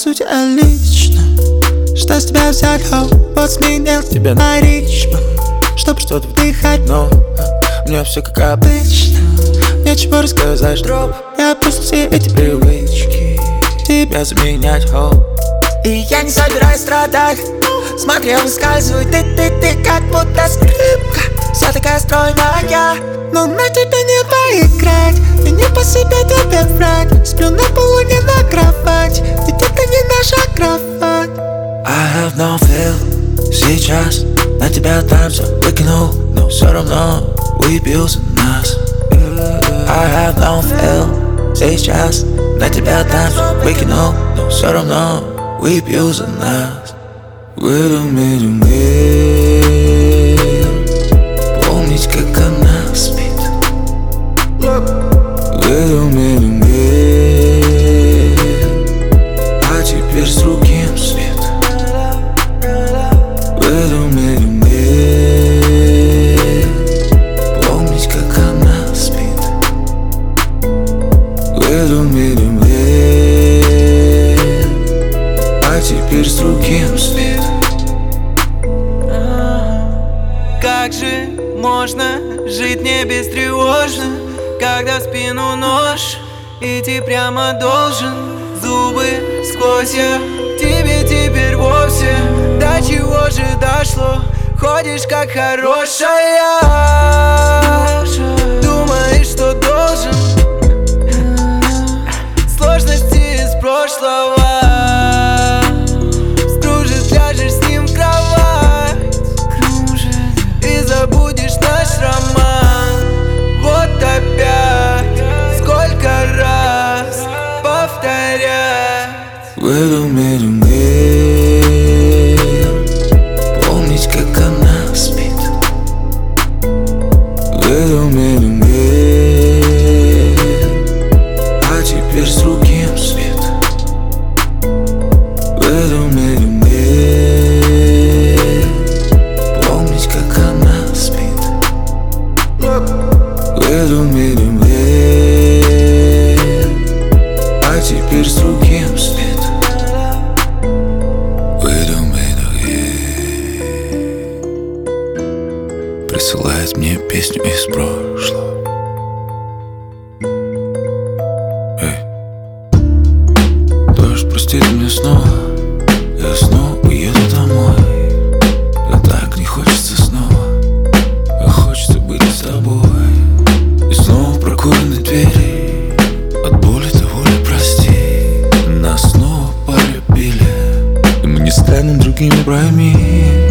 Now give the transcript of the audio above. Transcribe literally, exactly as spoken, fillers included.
сути, а лично что с тебя взять, хоу? Вот сменил тебя на ритм, чтоб что-то вдыхать, но мне все как обычно, нечего рассказать, дроп. Я просто все эти привычки тебя заменять, хоу. И я не собираюсь страдать. Смотри, выскальзывай, ты, ты, ты, как будто скрипка, вся такая стройная. Но на тебя не поиграть, и не по себе тебе врать. Сплю на полу, не на кровать, ведь это не наша кровать. I have no feel. Сейчас на тебя танцу выкинул, но все равно выпился нас. I have no feel. Сейчас на тебя танцу выкинул, но все равно выпил за нас. В этом мире мне помнить, как она спит. В этом мире мне, а теперь с другим свет. В этом мире мне помнить, как она спит. В этом мире мне, а теперь с другим свет. Как же можно жить не бестревожно, когда в спину нож идти прямо должен? Зубы сквозь я тебе теперь вовсе. До чего же дошло? Ходишь как хорошая, думаешь, что должен. Сложности из прошлого скружит, ляжешь с ним в кровать и забудешь наш роман. Вот опять сколько раз повторять. В этом мире мне помнить, как она спит. В этом мире мне, а теперь с другим свет. В этом мире мне помнить, как она спит. В этом мире мне, а теперь с другим свет. В этом мире присылает мне песню из прошлого. Эй, дождь простит меня снова, я снова уеду домой. А так не хочется снова, а хочется быть с тобой. И снова прокурены двери, от боли того ли прости. Нас снова полюбили, и мы не станем другими, пойми.